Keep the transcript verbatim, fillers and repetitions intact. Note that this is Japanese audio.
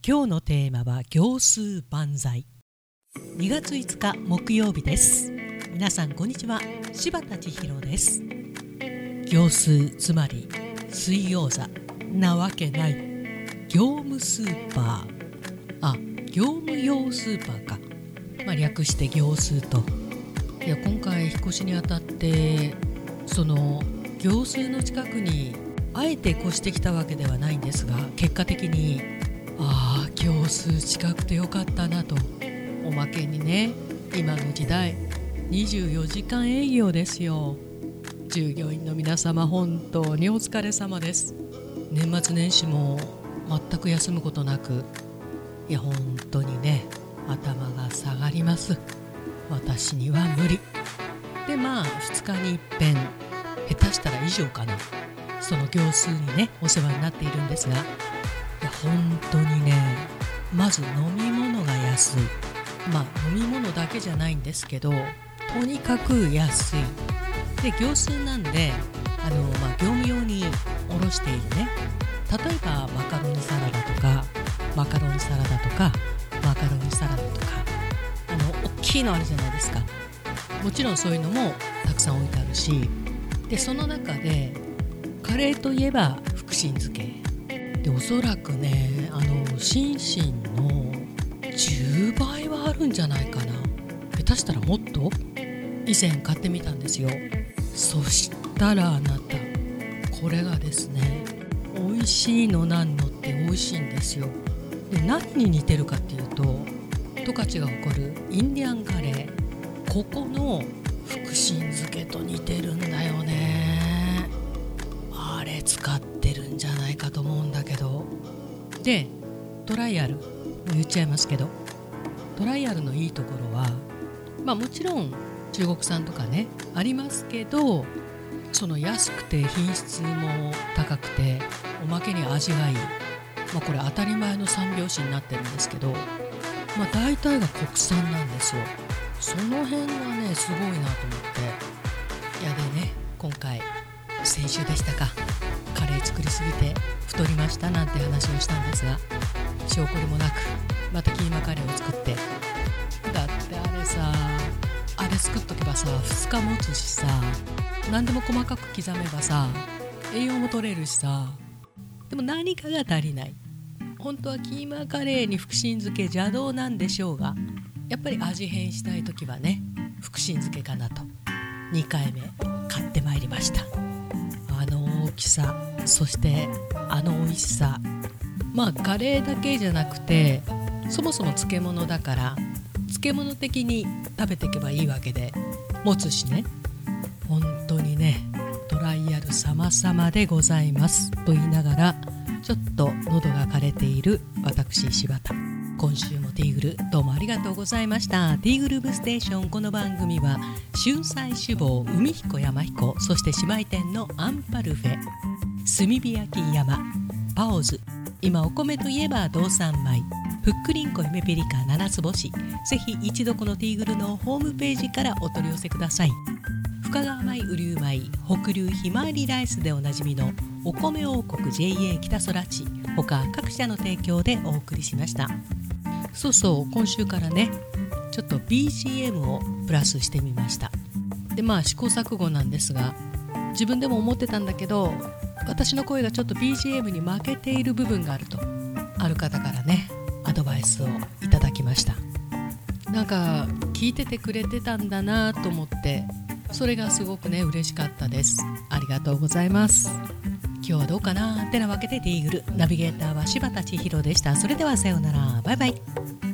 今日のテーマは行数万歳。にがついつか木曜日です。皆さんこんにちは、柴田千尋です。行数、つまり水曜座なわけない。業務スーパー、あ、業務用スーパーか、まあ、略して行数と。いや、今回引っ越しにあたってその行数の近くにあえて越してきたわけではないんですが、結果的にああ行数近くてよかったなと。おまけにね、今の時代にじゅうよじかん営業ですよ。従業員の皆様本当にお疲れ様です。年末年始も全く休むことなく、いや本当にね、頭が下がります。私には無理で、まあふつかに一遍、下手したら以上かな、その行数にねお世話になっているんですが、いや本当にね、まず飲み物が安い。まあ飲み物だけじゃないんですけど、とにかく安いで、行数なんであの、まあ、業務用におろしているね、例えばマカロニサラダとかマカロニサラダとかマカロニサラダとか、あの大きいのあるじゃないですか。もちろんそういうのもたくさん置いてあるし、でその中でカレーといえば福神漬けで、おそらくね、あのシンシンのじゅうばいはあるんじゃないかな。下手したらもっと。以前買ってみたんですよ。そしたらあなた、これがですね、美味しいのなんのって美味しいんですよ。で何に似てるかっていうと、十勝が誇るインディアンカレー、ここの福神漬けと似てるんだよね。あれ使ってるんじゃないかと思うんだけど。でトライアルもう言っちゃいますけど、トライアルのいいところは、まあもちろん中国産とかねありますけど、その安くて品質も高くて、おまけに味がいい。まあこれ当たり前の三拍子になってるんですけど、まあ大体が国産なんですよ。その辺がねすごいなと思って。いやでね、今回先週でしたか、カレー作りすぎて太りましたなんて話をしたんですが、証拠りもなくまたキーマカレーを作って、だってあれさ、あれ作っとけばさふつか持つしさ、何でも細かく刻めばさ栄養も取れるしさ、でも何かが足りない。本当はキーマカレーに福神漬け邪道なんでしょうが、やっぱり味変したいときはね福神漬けかなとにかいめ買ってまいりました。あの大きさ、そしてあの美味しさ、まあカレーだけじゃなくて、そもそも漬物だから漬物的に食べていけばいいわけで、持つしね。本当にね、トライアル様々でございますと言いながら、ちょっと喉が枯れている私柴田、今週もティーグルどうもありがとうございました。ティーグルーブステーション、この番組は春菜志望、海彦山彦、そして姉妹店のアンパルフェ、炭火焼き山、パオズ、今お米といえば道産米、ふっくりんこ姫ピリカ七つ星。ぜひ一度このティーグルのホームページからお取り寄せください。深川米、雨竜米、北流ひまわりライスでおなじみのお米王国 ジェイエー 北空地、他各社の提供でお送りしました。そうそう、今週からねちょっと ビージーエム をプラスしてみました。でまあ試行錯誤なんですが、自分でも思ってたんだけど、私の声がちょっと ビージーエム に負けている部分があると、ある方からねアドバイスをいただきました。なんか聞いててくれてたんだなと思って、それがすごくね嬉しかったです。ありがとうございます。今日はどうかなってなわけで、ティーグルナビゲーターは柴田千尋でした。それではさようなら、バイバイ。